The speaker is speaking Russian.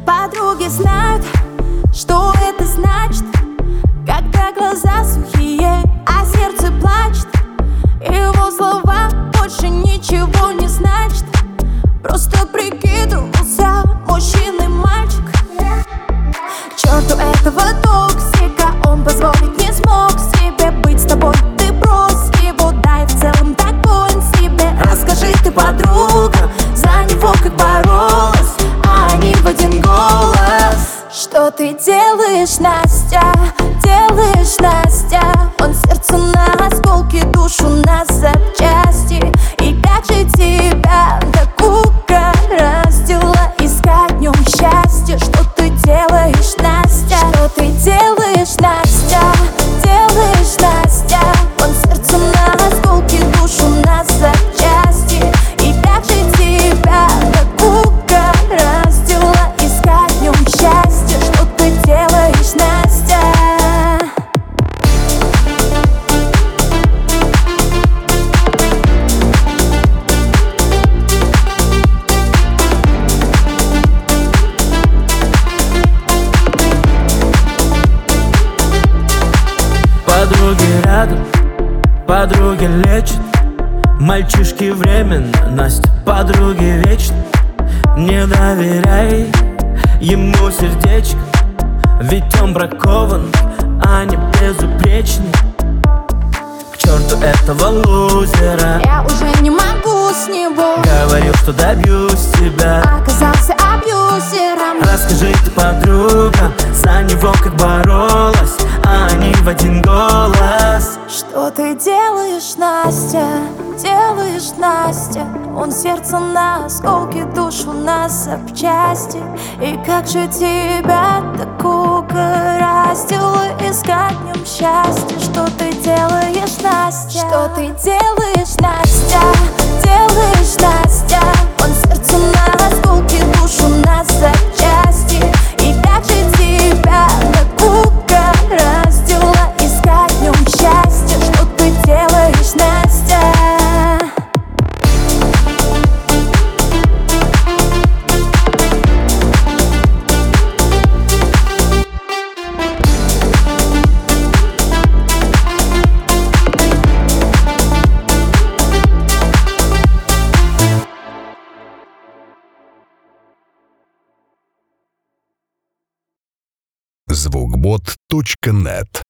Подруги знают, что это значит, когда глаза сухие, а сердце плачет. Его слова больше ничего не значат. Просто прикидывался мужчиной мальчик. К черту этого токсика, он позволить не смог себе быть с тобой. Ты брось его, дай в целом такой он себе. Расскажи ты, подруга, за него как боролась, а они в один голос. Что ты делаешь, Настя? Делаешь, Настя? Он сердце на осколки, душу на запчасти. И как же тебя так угораздило искать в нем счастье? Что ты делаешь, Настя? Что ты делаешь, Настя? Делаешь, Настя? Он сердце на осколки, душу на запчасти. И как же тебя так угораздило искать в нем счастье? Что ты делаешь, Настя? Подруги рядом, подруги лечат, мальчишки временно, Настя, подруги вечно. Не доверяй ему сердечко, ведь он бракован, а не безупречный. К черту этого лузера, Я уже не могу с него. говорил, что добьюсь тебя, Оказался абьюзером. расскажи ты, подруга, за него как боролась, а они в один голос. Что ты делаешь, Настя? Делаешь, Настя? Он сердце на осколки, душу на запчасти. И как же тебя так угораздило искать в нем счастье? Что ты делаешь, Настя? Что ты делаешь, Настя? Делаешь, Настя? Он сердце на осколки, душу на запчасти. И как же тебя так угораздило искать в нем счастье? Что ты делаешь, Настя? Звукбот.нет